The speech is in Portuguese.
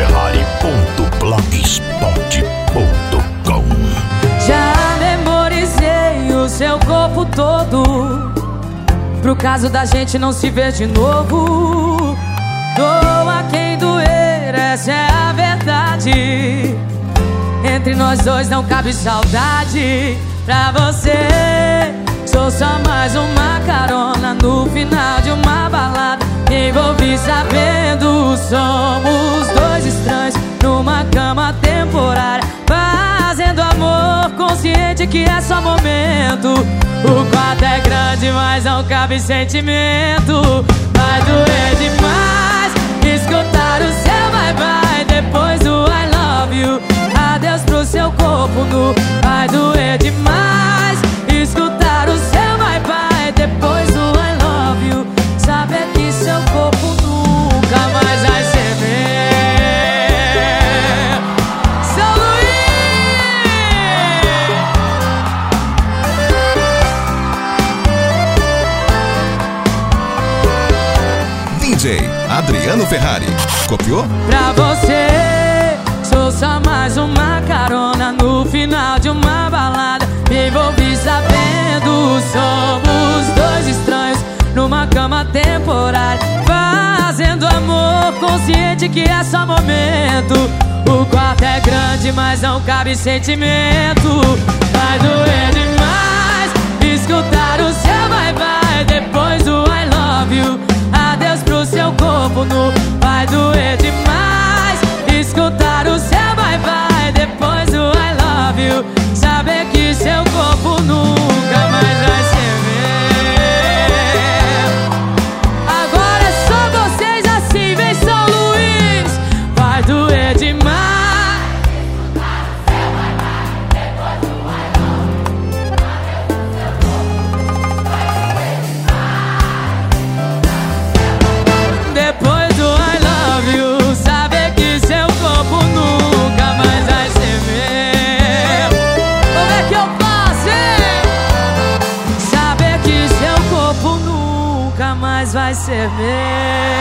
adrianoferrari.blogspot.com. Já memorizei o seu corpo todo, pro caso da gente não se ver de novo. Doa quem doer, essa é a verdade. Entre nós dois não cabe saudade. Pra você sou só mais uma carona no final de uma balada. Me envolvi sabendo, somos dois estranhos numa cama temporária, fazendo amor consciente que é só momento. O quarto é grande, mas não cabe sentimento. Vai doer demais escutar o seu bye-bye depois do I love you. Adeus pro seu corpo nu. Vai doer demais escutar o seu bye-bye depois do I love you. Saber que seu corpo nunca mais vai ser meu. São Luís! DJ Adriano Ferrari. Copiou? Pra você sou só mais uma carona no final de uma balada. Me envolvi sabendo, somos dois estranhos numa cama temporária, fazendo amor consciente que é só momento. O quarto é grande, mas não cabe sentimento. Vai doer demais escutar o seu bye-bye depois do I love you. Adeus pro seu corpo nu. Vai doer demais escutar o seu bye-bye depois do I love you. Saber que seu corpo nunca mais vai ser meu. Agora é só vocês assim, vem São Luís. Vai doer demais escutar o seu bye-bye depois do I love you. Depois do I love you. Saber que seu corpo nunca mais vai ser meu. Como é que eu faço, hein? Saber que seu corpo nunca mais vai ser meu.